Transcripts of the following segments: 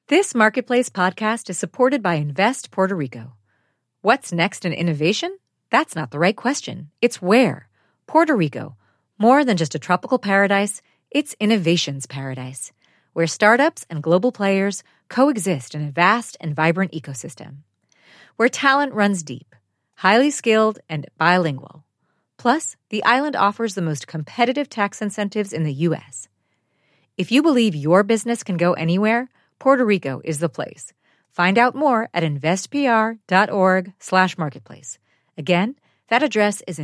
This Marketplace podcast is supported by Invest Puerto Rico. What's next in innovation? That's not the right question. It's where. Puerto Rico. More than just a tropical paradise, it's innovation's paradise, where startups and global players coexist in a vast and vibrant ecosystem. Where talent runs deep, highly skilled, and bilingual. Plus, the island offers the most competitive tax incentives in the U.S. If you believe your business can go anywhere, Puerto Rico is the place. Find out more at investpr.org/marketplace. Again, that address is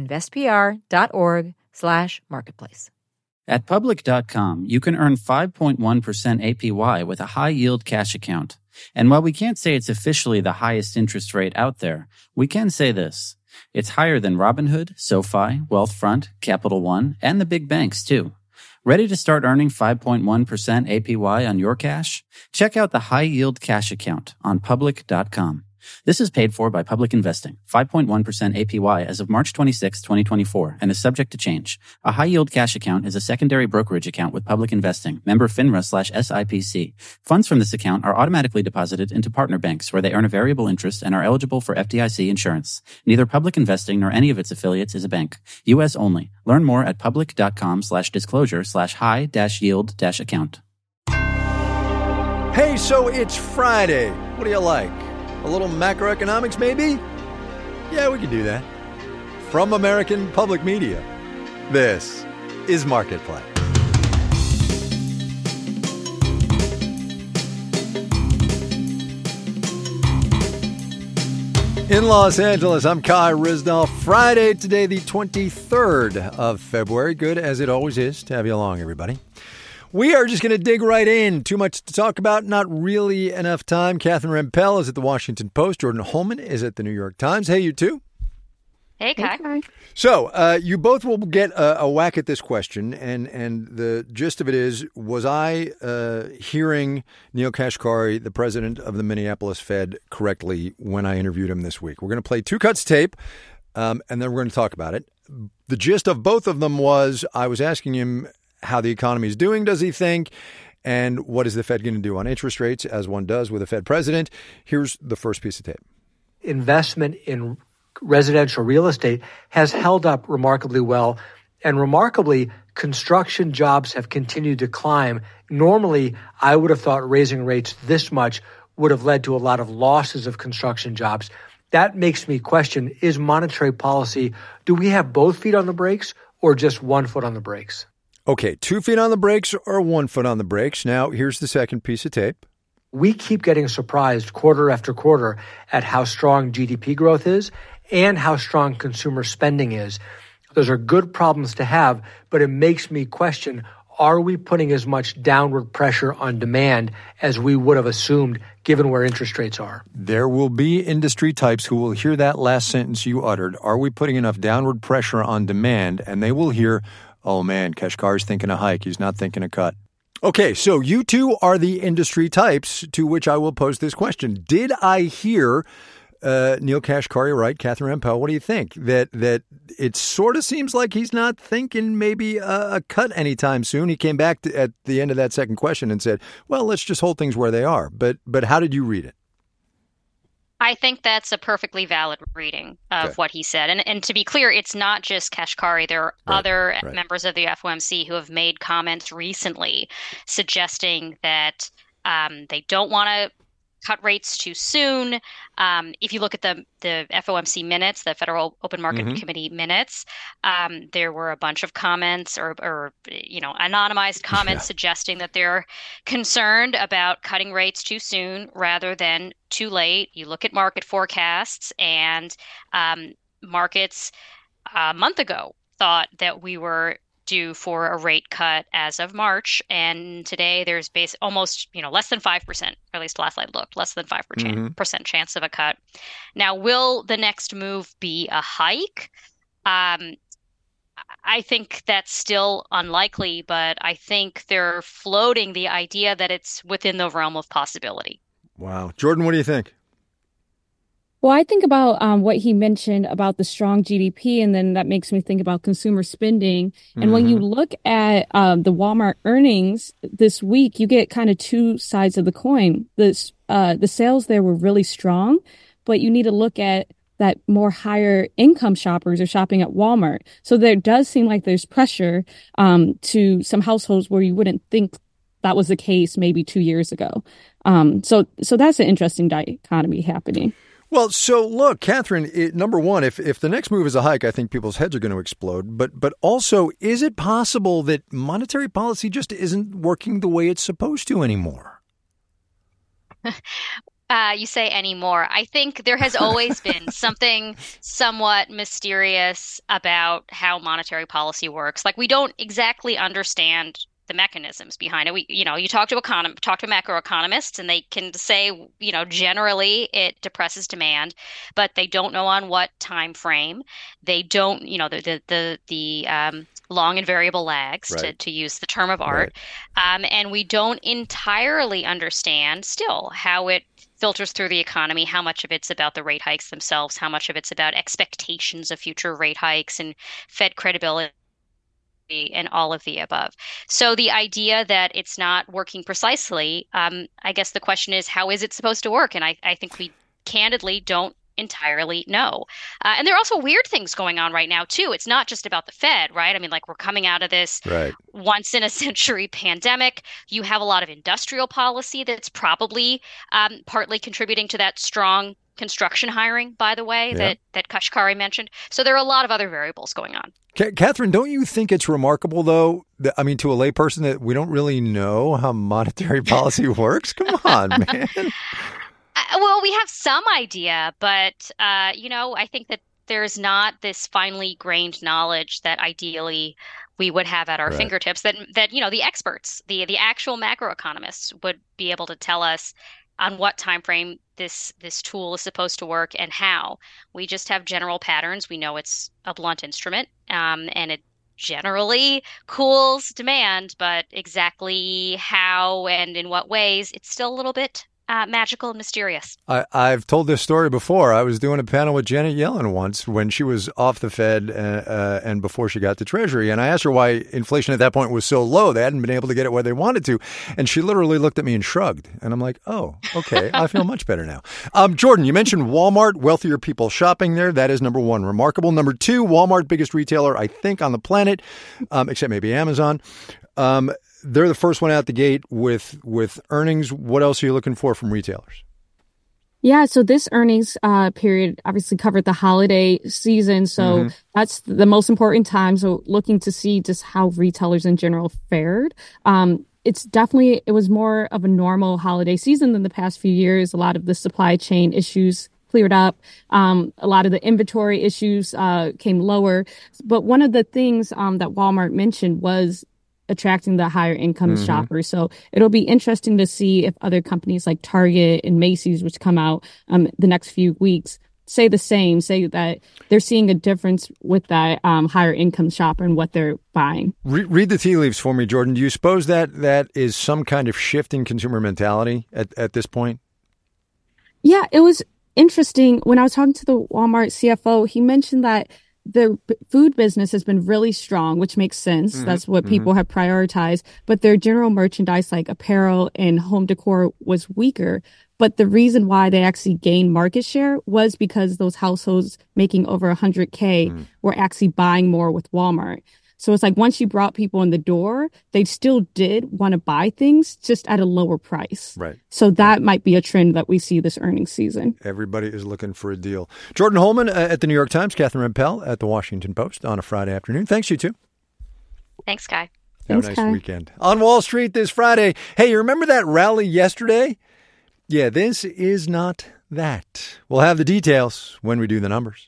investpr.org/marketplace. At Public.com, you can earn 5.1% APY with a high-yield cash account. And while we can't say it's officially the highest interest rate out there, we can say this. It's higher than Robinhood, SoFi, Wealthfront, Capital One, and the big banks, too. Ready to start earning 5.1% APY on your cash? Check out the high-yield cash account on Public.com. This is paid for by Public Investing. 5.1% APY as of March 26, 2024, and is subject to change. A high-yield cash account is a secondary brokerage account with Public Investing, member FINRA/SIPC. Funds from this account are automatically deposited into partner banks where they earn a variable interest and are eligible for FDIC insurance. Neither Public Investing nor any of its affiliates is a bank. U.S. only. Learn more at public.com/disclosure/high-yield-account. Hey, so it's Friday. What do you like? A little macroeconomics, maybe? Yeah, we could do that. From American Public Media, this is Marketplace. In Los Angeles, I'm Kai Ryssdal. Friday today, the 23rd of February. Good as it always is to have you along, everybody. We are just going to dig right in. Too much to talk about, not really enough time. Catherine Rampell is at the Washington Post. Jordan Holman is at the New York Times. Hey, you two. Hey, Kai. So you both will get a whack at this question, and the gist of it is, was I hearing Neel Kashkari, the president of the Minneapolis Fed, correctly when I interviewed him this week? We're going to play two cuts of tape, and then we're going to talk about it. The gist of both of them was I was asking him how the economy is doing, does he think, and what is the Fed going to do on interest rates, as one does with a Fed president. Here's the first piece of tape. Investment in residential real estate has held up remarkably well, and remarkably, construction jobs have continued to climb. Normally, I would have thought raising rates this much would have led to a lot of losses of construction jobs. That makes me question, is monetary policy, do we have both feet on the brakes or just one foot on the brakes? Okay, 2 feet on the brakes or 1 foot on the brakes. Now, here's the second piece of tape. We keep getting surprised quarter after quarter at how strong GDP growth is and how strong consumer spending is. Those are good problems to have, but it makes me question, are we putting as much downward pressure on demand as we would have assumed given where interest rates are? There will be industry types who will hear that last sentence you uttered. Are we putting enough downward pressure on demand? And they will hear, oh man, Kashkar's thinking a hike. He's not thinking a cut. Okay, so you two are the industry types to which I will pose this question. Did I hear Neel Kashkari right? Catherine Rampell, what do you think? That it sort of seems like he's not thinking maybe a cut anytime soon. He came back at the end of that second question and said, well, let's just hold things where they are. But how did you read it? I think that's a perfectly valid reading of what he said. And to be clear, it's not just Kashkari. There are other members of the FOMC who have made comments recently suggesting that they don't want to cut rates too soon. If you look at the FOMC minutes, the Federal Open Market Committee minutes, there were a bunch of comments or anonymized comments suggesting that they're concerned about cutting rates too soon rather than too late. You look at market forecasts, and markets a month ago thought that we were due for a rate cut as of March, and today there's almost less than 5%, or at least last I looked, less than 5% chance of a cut. Now, will the next move be a hike? I think that's still unlikely, but I think they're floating the idea that it's within the realm of possibility. Wow. Jordan, what do you think? Well, I think about what he mentioned about the strong GDP, and then that makes me think about consumer spending. And when you look at the Walmart earnings this week, you get kind of two sides of the coin. The sales there were really strong, but you need to look at that more higher income shoppers are shopping at Walmart. So there does seem like there's pressure to some households where you wouldn't think that was the case maybe 2 years ago. So that's an interesting dichotomy happening. Well, so look, Catherine, number one, if the next move is a hike, I think people's heads are going to explode. But also, is it possible that monetary policy just isn't working the way it's supposed to anymore? You say anymore. I think there has always been something somewhat mysterious about how monetary policy works. Like, we don't exactly understand the mechanisms behind it. You talk to macroeconomists, and they can say, generally it depresses demand, but they don't know on what time frame. They don't, the long and variable lags, right, to use the term of art. Right. And we don't entirely understand still how it filters through the economy, how much of it's about the rate hikes themselves, how much of it's about expectations of future rate hikes and Fed credibility, and all of the above. So the idea that it's not working precisely, I guess the question is, how is it supposed to work? And I think we candidly don't entirely know. And there are also weird things going on right now, too. It's not just about the Fed, right? I mean, like, we're coming out of this once in a century pandemic. You have a lot of industrial policy that's probably partly contributing to that strong construction hiring, by the way, that Kashkari mentioned. So there are a lot of other variables going on. Catherine, don't you think it's remarkable, though, to a layperson, that we don't really know how monetary policy works? Come on, man. Well, we have some idea, but, I think that there's not this finely grained knowledge that ideally we would have at our fingertips that the experts, the actual macroeconomists would be able to tell us on what time frame this tool is supposed to work and how. We just have general patterns. We know it's a blunt instrument, and it generally cools demand, but exactly how and in what ways, it's still a little bit magical and mysterious. I've told this story before. I was doing a panel with Janet Yellen once when she was off the Fed and before she got to Treasury. And I asked her why inflation at that point was so low. They hadn't been able to get it where they wanted to. And she literally looked at me and shrugged. And I'm like, oh, okay. I feel much better now. Jordan, you mentioned Walmart, wealthier people shopping there. That is number one, remarkable. Number two, Walmart, biggest retailer, I think, on the planet, except maybe Amazon. They're the first one out the gate with earnings. What else are you looking for from retailers? Yeah, so this earnings period obviously covered the holiday season. So that's the most important time. So looking to see just how retailers in general fared. It was more of a normal holiday season than the past few years. A lot of the supply chain issues cleared up. A lot of the inventory issues came lower. But one of the things that Walmart mentioned was attracting the higher income shoppers. So it'll be interesting to see if other companies like Target and Macy's, which come out the next few weeks, say that they're seeing a difference with that higher income shopper and what they're buying. Read the tea leaves for me, Jordan. Do you suppose that is some kind of shift in consumer mentality at this point? Yeah, it was interesting. When I was talking to the Walmart CFO, he mentioned that the food business has been really strong, which makes sense. That's what people have prioritized. But their general merchandise like apparel and home decor was weaker. But the reason why they actually gained market share was because those households making over $100K were actually buying more with Walmart. So it's like once you brought people in the door, they still did want to buy things just at a lower price. Right. So that might be a trend that we see this earnings season. Everybody is looking for a deal. Jordan Holman at the New York Times, Catherine Rampell at the Washington Post on a Friday afternoon. Thanks, you two. Thanks, Kai. Have a nice weekend. On Wall Street this Friday. Hey, you remember that rally yesterday? Yeah, this is not that. We'll have the details when we do the numbers.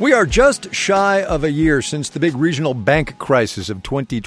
We are just shy of a year since the big regional bank crisis of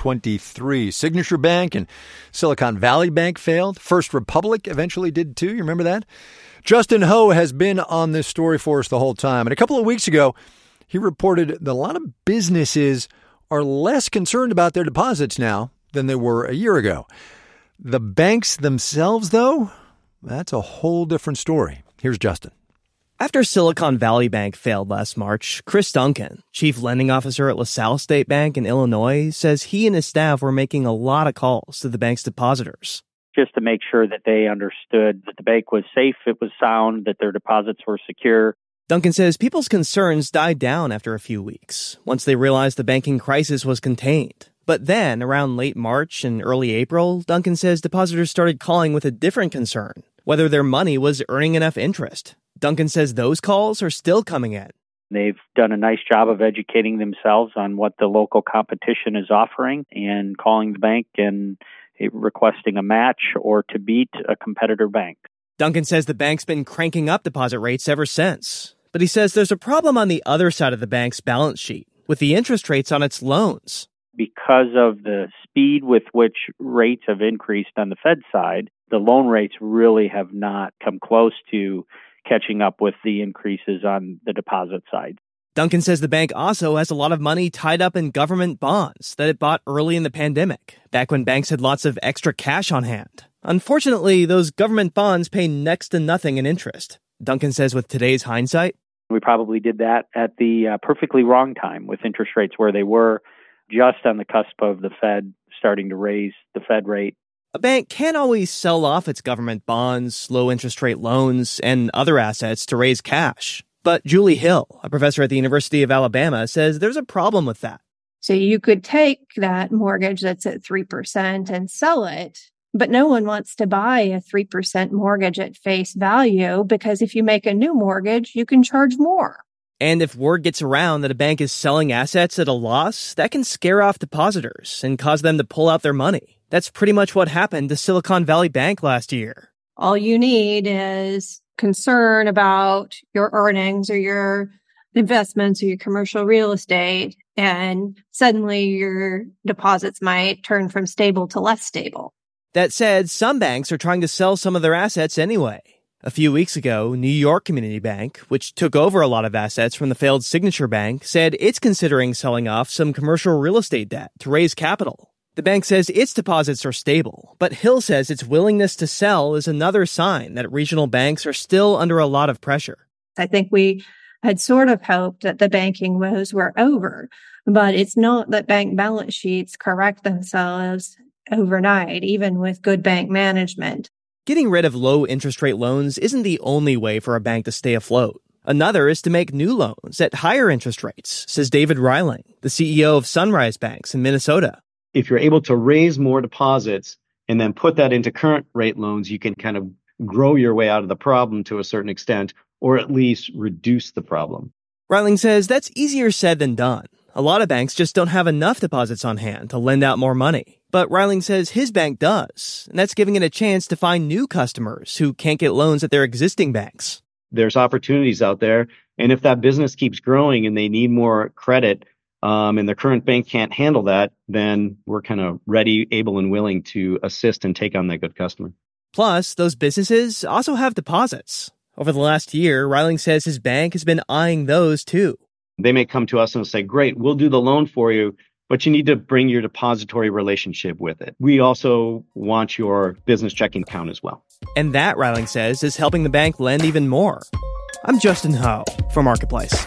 2023. Signature Bank and Silicon Valley Bank failed. First Republic eventually did too. You remember that? Justin Ho has been on this story for us the whole time. And a couple of weeks ago, he reported that a lot of businesses are less concerned about their deposits now than they were a year ago. The banks themselves, though, that's a whole different story. Here's Justin. After Silicon Valley Bank failed last March, Chris Duncan, chief lending officer at LaSalle State Bank in Illinois, says he and his staff were making a lot of calls to the bank's depositors. Just to make sure that they understood that the bank was safe, it was sound, that their deposits were secure. Duncan says people's concerns died down after a few weeks, once they realized the banking crisis was contained. But then, around late March and early April, Duncan says depositors started calling with a different concern, whether their money was earning enough interest. Duncan says those calls are still coming in. They've done a nice job of educating themselves on what the local competition is offering and calling the bank and requesting a match or to beat a competitor bank. Duncan says the bank's been cranking up deposit rates ever since. But he says there's a problem on the other side of the bank's balance sheet, with the interest rates on its loans. Because of the speed with which rates have increased on the Fed side, the loan rates really have not come close to catching up with the increases on the deposit side. Duncan says the bank also has a lot of money tied up in government bonds that it bought early in the pandemic, back when banks had lots of extra cash on hand. Unfortunately, those government bonds pay next to nothing in interest. Duncan says with today's hindsight, we probably did that at the perfectly wrong time with interest rates where they were just on the cusp of the Fed starting to raise the Fed rate. A bank can't always sell off its government bonds, low interest rate loans, and other assets to raise cash. But Julie Hill, a professor at the University of Alabama, says there's a problem with that. So you could take that mortgage that's at 3% and sell it, but no one wants to buy a 3% mortgage at face value because if you make a new mortgage, you can charge more. And if word gets around that a bank is selling assets at a loss, that can scare off depositors and cause them to pull out their money. That's pretty much what happened to Silicon Valley Bank last year. All you need is concern about your earnings or your investments or your commercial real estate, and suddenly your deposits might turn from stable to less stable. That said, some banks are trying to sell some of their assets anyway. A few weeks ago, New York Community Bank, which took over a lot of assets from the failed Signature Bank, said it's considering selling off some commercial real estate debt to raise capital. The bank says its deposits are stable, but Hill says its willingness to sell is another sign that regional banks are still under a lot of pressure. I think we had sort of hoped that the banking woes were over, but it's not that bank balance sheets correct themselves overnight, even with good bank management. Getting rid of low interest rate loans isn't the only way for a bank to stay afloat. Another is to make new loans at higher interest rates, says David Reiling, the CEO of Sunrise Banks in Minnesota. If you're able to raise more deposits and then put that into current rate loans, you can kind of grow your way out of the problem to a certain extent, or at least reduce the problem. Reiling says that's easier said than done. A lot of banks just don't have enough deposits on hand to lend out more money. But Reiling says his bank does, and that's giving it a chance to find new customers who can't get loans at their existing banks. There's opportunities out there, and if that business keeps growing and they need more credit, and the current bank can't handle that, then we're kind of ready, able, and willing to assist and take on that good customer. Plus, those businesses also have deposits. Over the last year, Reiling says his bank has been eyeing those too. They may come to us and say, great, we'll do the loan for you, but you need to bring your depository relationship with it. We also want your business checking account as well. And that, Reiling says, is helping the bank lend even more. I'm Justin Ho for Marketplace.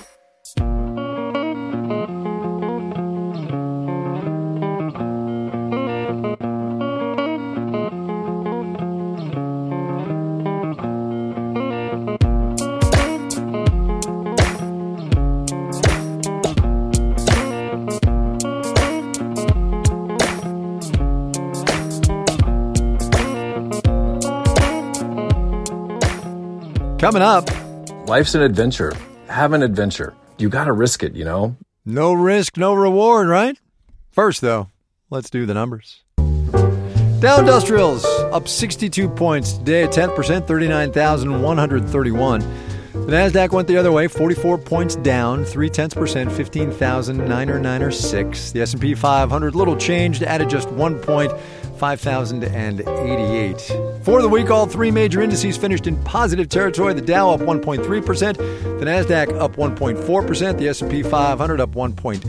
Coming up, life's an adventure. Have an adventure. You got to risk it, you know? No risk, no reward, right? First, though, let's do the numbers. Dow Industrials up 62 points today at 10%, 39,131. The NASDAQ went the other way, 44 points down, 0.3%, 15,906. The S&P 500, little changed, added just 1 point, 5,088. For the week, all three major indices finished in positive territory. The Dow up 1.3%, the NASDAQ up 1.4%, the S&P 500 up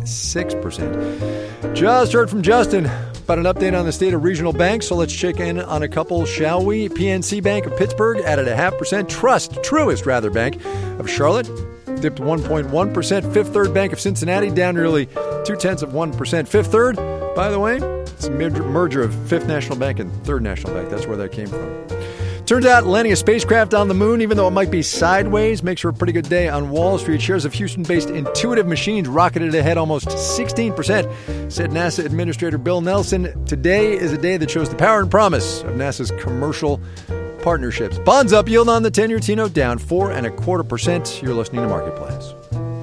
1.6%. Just heard from Justin about an update on the state of regional banks, so let's check in on a couple, shall we? PNC Bank of Pittsburgh added 0.5%. Truist Bank of Charlotte dipped 1.1%. Fifth Third Bank of Cincinnati down nearly 0.2%. Fifth Third, by the way, it's a merger of Fifth National Bank and Third National Bank. That's where that came from. Turns out landing a spacecraft on the moon, even though it might be sideways, makes for a pretty good day on Wall Street. Shares of Houston-based Intuitive Machines rocketed ahead almost 16%, said NASA Administrator Bill Nelson. Today is a day that shows the power and promise of NASA's commercial partnerships. Bonds up, yield on the 10-year T-note down 4.25%. You're listening to Marketplace.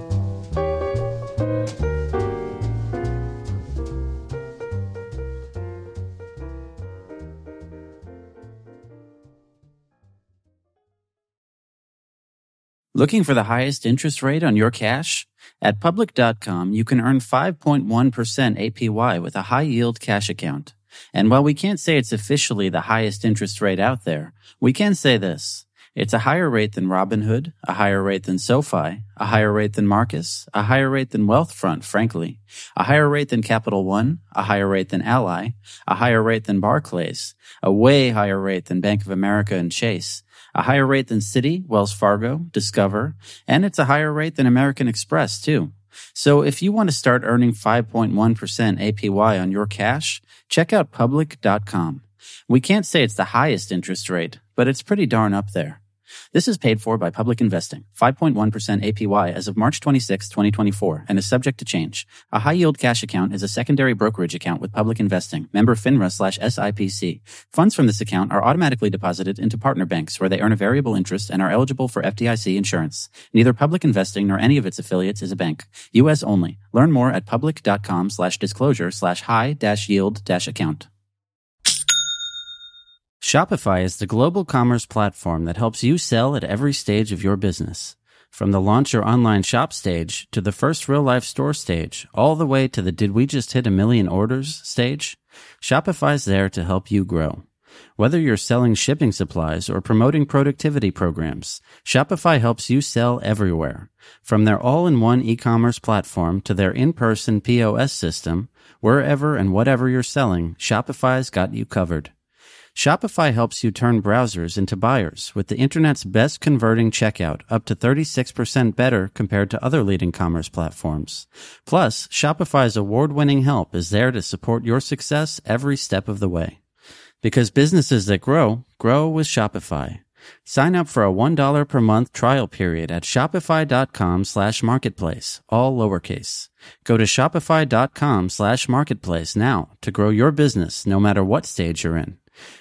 Looking for the highest interest rate on your cash? At Public.com, you can earn 5.1% APY with a high-yield cash account. And while we can't say it's officially the highest interest rate out there, we can say this. It's a higher rate than Robinhood, a higher rate than SoFi, a higher rate than Marcus, a higher rate than Wealthfront, frankly, a higher rate than Capital One, a higher rate than Ally, a higher rate than Barclays, a way higher rate than Bank of America and Chase, a higher rate than Citi, Wells Fargo, Discover, and it's a higher rate than American Express, too. So if you want to start earning 5.1% APY on your cash, check out Public.com. We can't say it's the highest interest rate, but it's pretty darn up there. This is paid for by Public Investing, 5.1% APY as of March 26, 2024, and is subject to change. A high-yield cash account is a secondary brokerage account with Public Investing, member FINRA/SIPC. Funds from this account are automatically deposited into partner banks where they earn a variable interest and are eligible for FDIC insurance. Neither Public Investing nor any of its affiliates is a bank. U.S. only. Learn more at public.com/disclosure/high-yield-account. Shopify is the global commerce platform that helps you sell at every stage of your business. From the launch your online shop stage to the first real-life store stage, all the way to the did we just hit 1 million orders stage, Shopify's there to help you grow. Whether you're selling shipping supplies or promoting productivity programs, Shopify helps you sell everywhere. From their all-in-one e-commerce platform to their in-person POS system, wherever and whatever you're selling, Shopify's got you covered. Shopify helps you turn browsers into buyers with the internet's best converting checkout, up to 36% better compared to other leading commerce platforms. Plus, Shopify's award-winning help is there to support your success every step of the way. Because businesses that grow, grow with Shopify. Sign up for a $1 per month trial period at shopify.com/marketplace, all lowercase. Go to shopify.com/marketplace now to grow your business no matter what stage you're in.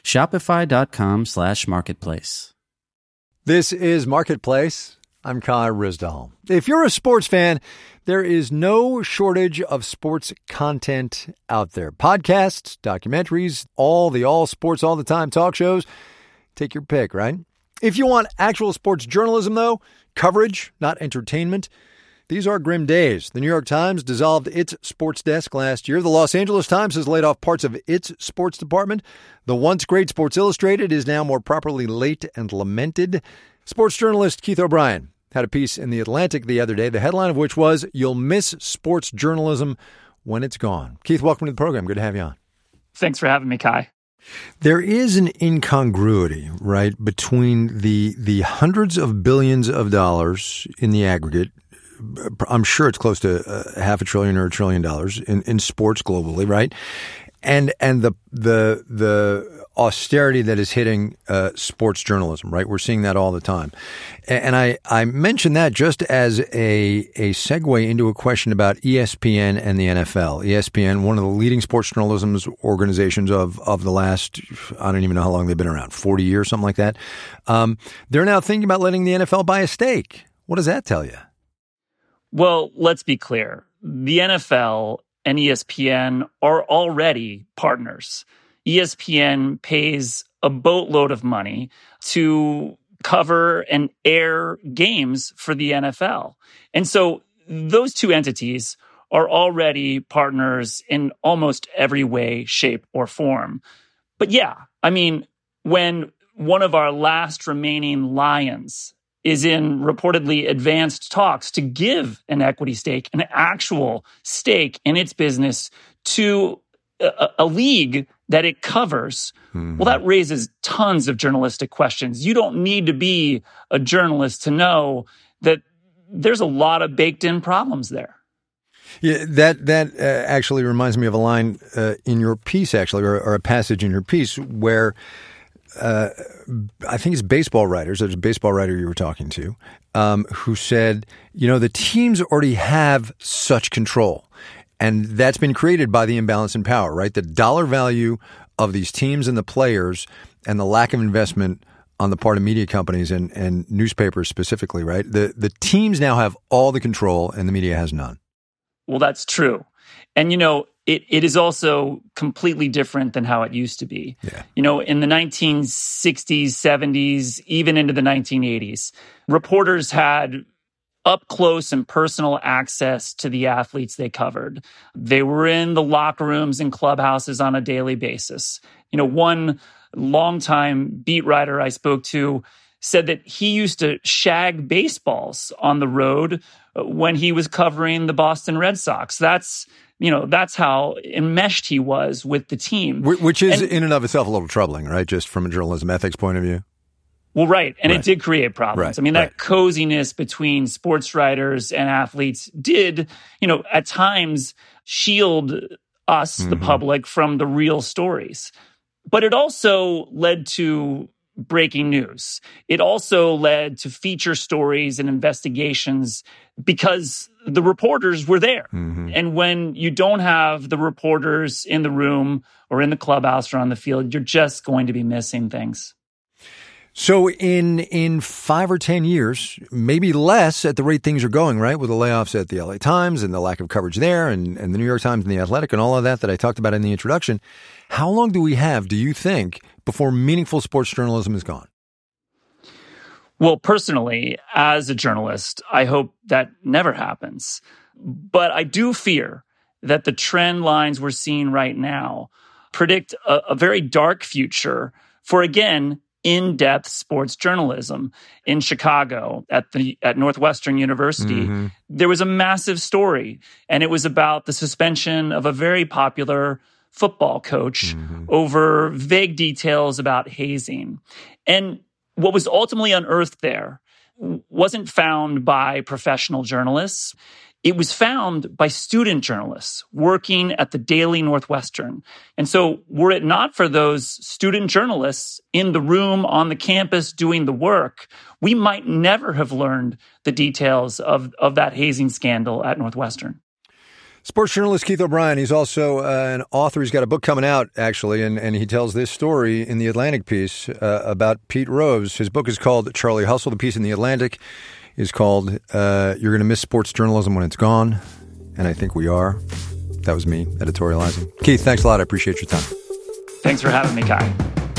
Shopify.com/marketplace. This is Marketplace. I'm Kai Ryssdal. If you're a sports fan, there is no shortage of sports content out there. Podcasts, documentaries, all sports, all the time, talk shows. Take your pick, right? If you want actual sports journalism, though, coverage, not entertainment, these are grim days. The New York Times dissolved its sports desk last year. The Los Angeles Times has laid off parts of its sports department. The once great Sports Illustrated is now more properly late and lamented. Sports journalist Keith O'Brien had a piece in The Atlantic the other day, the headline of which was, "You'll miss sports journalism when it's gone." Keith, welcome to the program. Good to have you on. Thanks for having me, Kai. There is an incongruity, right, between the hundreds of billions of dollars in the aggregate. I'm sure it's close to $500 billion or $1 trillion in sports globally, right? And the austerity that is hitting sports journalism, right? We're seeing that all the time. And I mention that just as a segue into a question about ESPN and the NFL. ESPN, one of the leading sports journalism organizations of the last, I don't even know how long they've been around, 40 years, something like that. They're now thinking about letting the NFL buy a stake. What does that tell you? Well, let's be clear. The NFL and ESPN are already partners. ESPN pays a boatload of money to cover and air games for the NFL. And so those two entities are already partners in almost every way, shape, or form. But yeah, I mean, when one of our last remaining lions is in reportedly advanced talks to give an equity stake, an actual stake in its business to a league that it covers, well, that raises tons of journalistic questions. You don't need to be a journalist to know that there's a lot of baked-in problems there. Yeah, that actually reminds me of a line in your piece, actually, or a passage in your piece where I think it's baseball writers. There's a baseball writer you were talking to who said, the teams already have such control. And that's been created by the imbalance in power, right? The dollar value of these teams and the players and the lack of investment on the part of media companies and newspapers specifically, right? The teams now have all the control and the media has none. Well, that's true. And, it is also completely different than how it used to be. Yeah. In the 1960s, 70s, even into the 1980s, reporters had up close and personal access to the athletes they covered. They were in the locker rooms and clubhouses on a daily basis. One longtime beat writer I spoke to said that he used to shag baseballs on the road when he was covering the Boston Red Sox. That's how enmeshed he was with the team. Which is in and of itself a little troubling, right? Just from a journalism ethics point of view. Well, right. And it did create problems. Right. That coziness between sports writers and athletes did, at times shield us, the public, from the real stories. But it also led to breaking news. It also led to feature stories and investigations because the reporters were there. And when you don't have the reporters in the room or in the clubhouse or on the field, you're just going to be missing things. So in 5 or 10 years, maybe less at the rate things are going, right, with the layoffs at the LA Times and the lack of coverage there and the New York Times and the Athletic and all of that I talked about in the introduction, how long do we have, do you think, before meaningful sports journalism is gone? Well, personally, as a journalist, I hope that never happens. But I do fear that the trend lines we're seeing right now predict a very dark future for, again, in-depth sports journalism. In Chicago at Northwestern University, there was a massive story, and it was about the suspension of a very popular football coach over vague details about hazing. And what was ultimately unearthed there wasn't found by professional journalists. It was found by student journalists working at the Daily Northwestern. And so were it not for those student journalists in the room on the campus doing the work, we might never have learned the details of that hazing scandal at Northwestern. Sports journalist Keith O'Brien, he's also an author. He's got a book coming out, actually, and he tells this story in the Atlantic piece about Pete Rose. His book is called Charlie Hustle. The piece in the Atlantic is called You're Going to Miss Sports Journalism When It's Gone. And I think we are. That was me editorializing. Keith, thanks a lot. I appreciate your time. Thanks for having me, Kai.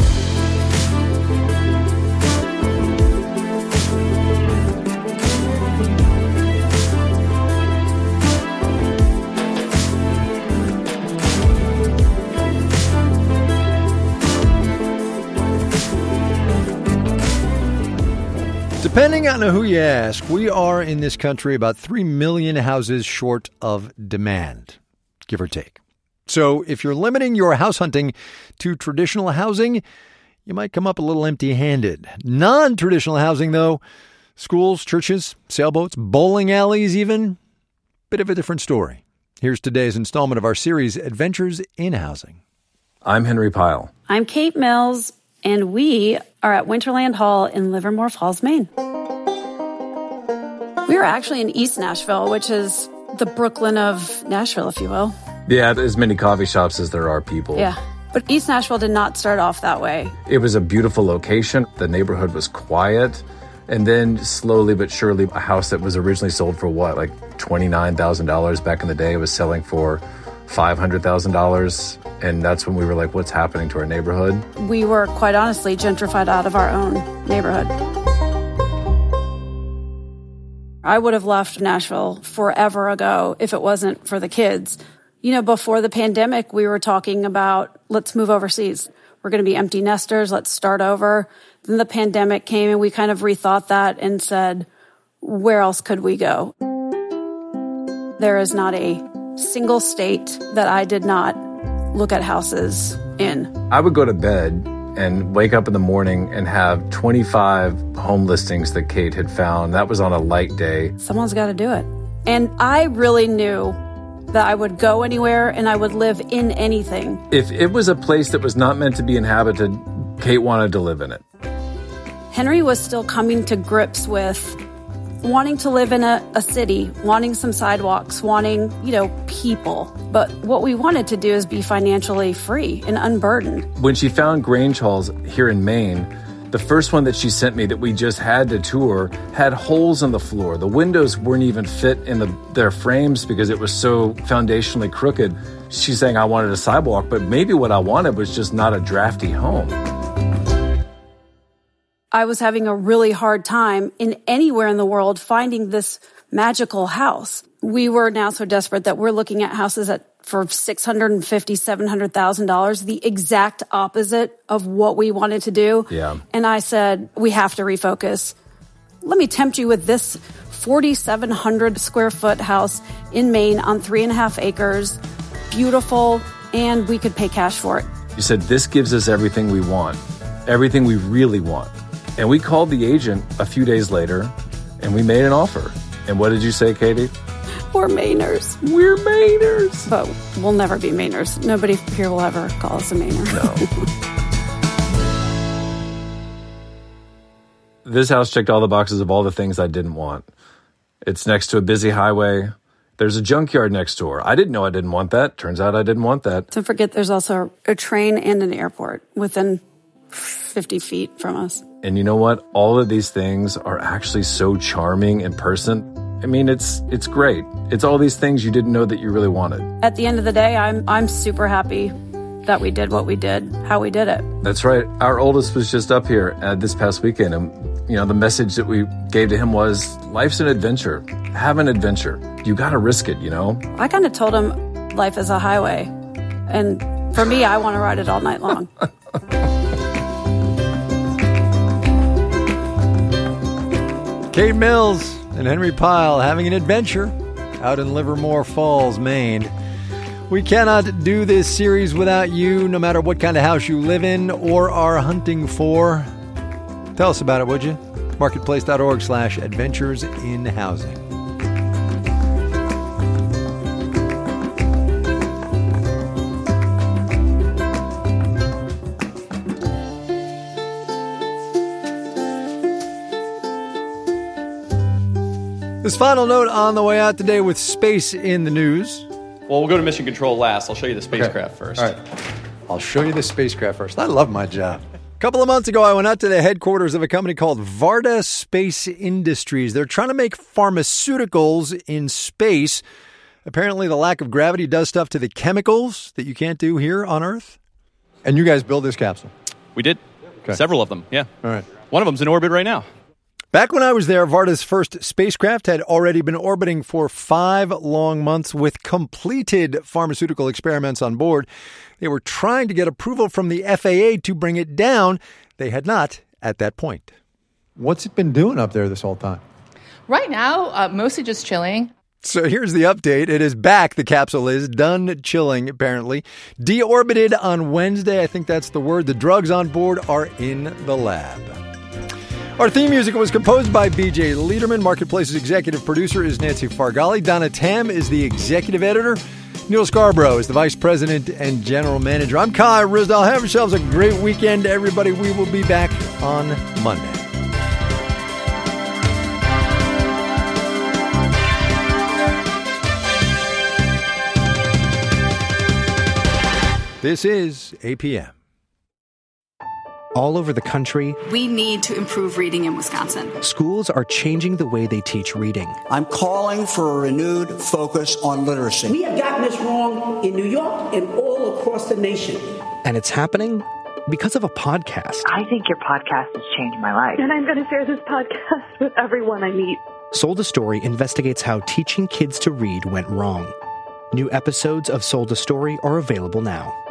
Depending on who you ask, we are in this country about 3 million houses short of demand, give or take. So if you're limiting your house hunting to traditional housing, you might come up a little empty-handed. Non-traditional housing, though, schools, churches, sailboats, bowling alleys even, bit of a different story. Here's today's installment of our series, Adventures in Housing. I'm Henry Pyle. I'm Kate Mills, and we are at Winterland Hall in Livermore Falls, Maine. We are actually in East Nashville, which is the Brooklyn of Nashville, if you will. Yeah, as many coffee shops as there are people. Yeah, but East Nashville did not start off that way. It was a beautiful location. The neighborhood was quiet. And then slowly but surely, a house that was originally sold for what, like $29,000 back in the day was selling for $500,000. And that's when we were like, what's happening to our neighborhood? We were, quite honestly, gentrified out of our own neighborhood. I would have left Nashville forever ago if it wasn't for the kids. You know, before the pandemic, we were talking about, let's move overseas. We're going to be empty nesters. Let's start over. Then the pandemic came and we kind of rethought that and said, where else could we go? There is not a single state that I did not look at houses in. I would go to bed and wake up in the morning and have 25 home listings that Kate had found. That was on a light day. Someone's got to do it. And I really knew that I would go anywhere and I would live in anything. If it was a place that was not meant to be inhabited, Kate wanted to live in it. Henry was still coming to grips with wanting to live in a city, wanting some sidewalks, wanting, people. But what we wanted to do is be financially free and unburdened. When she found Grange Halls here in Maine, the first one that she sent me that we just had to tour had holes in the floor. The windows weren't even fit in their frames because it was so foundationally crooked. She's saying I wanted a sidewalk, but maybe what I wanted was just not a drafty home. I was having a really hard time in anywhere in the world finding this magical house. We were now so desperate that we're looking at houses for $650,000, $700,000, the exact opposite of what we wanted to do. Yeah. And I said, we have to refocus. Let me tempt you with this 4,700 square foot house in Maine on 3.5 acres, beautiful, and we could pay cash for it. You said, this gives us everything we want, everything we really want. And we called the agent a few days later and we made an offer. And what did you say, Katie? We're Mainers. We're Mainers. But we'll never be Mainers. Nobody here will ever call us a Mainer. No. This house checked all the boxes of all the things I didn't want. It's next to a busy highway. There's a junkyard next door. I didn't know I didn't want that. Turns out I didn't want that. Don't forget there's also a train and an airport within 50 feet from us. And you know what? All of these things are actually so charming in person. I mean, it's great. It's all these things you didn't know that you really wanted. At the end of the day, I'm super happy that we did what we did, how we did it. That's right. Our oldest was just up here this past weekend, and the message that we gave to him was, life's an adventure. Have an adventure. You got to risk it, I kind of told him life is a highway, and for me, I want to ride it all night long. Kate Mills and Henry Pyle having an adventure out in Livermore Falls, Maine. We cannot do this series without you, no matter what kind of house you live in or are hunting for. Tell us about it, would you? Marketplace.org/adventures in housing. This final note on the way out today with space in the news. Well, we'll go to mission control last. I'll show you the spacecraft first. All right. I'll show you the spacecraft first. I love my job. A couple of months ago, I went out to the headquarters of a company called Varda Space Industries. They're trying to make pharmaceuticals in space. Apparently, the lack of gravity does stuff to the chemicals that you can't do here on Earth. And you guys built this capsule. We did. Okay. Several of them, yeah. All right. One of them's in orbit right now. Back when I was there, Varda's first spacecraft had already been orbiting for 5 long months with completed pharmaceutical experiments on board. They were trying to get approval from the FAA to bring it down. They had not at that point. What's it been doing up there this whole time? Right now, mostly just chilling. So here's the update. It is back. The capsule is done chilling, apparently. Deorbited on Wednesday. I think that's the word. The drugs on board are in the lab. Our theme music was composed by B.J. Liederman. Marketplace's executive producer is Nancy Fargali. Donna Tam is the executive editor. Neil Scarborough is the vice president and general manager. I'm Kai Ryssdal. Have yourselves a great weekend, everybody. We will be back on Monday. This is APM. All over the country, we need to improve reading in Wisconsin. Schools are changing the way they teach reading. I'm calling for a renewed focus on literacy. We have gotten this wrong in New York and all across the nation. And it's happening because of a podcast. I think your podcast has changed my life. And I'm going to share this podcast with everyone I meet. Sold a Story investigates how teaching kids to read went wrong. New episodes of Sold a Story are available now.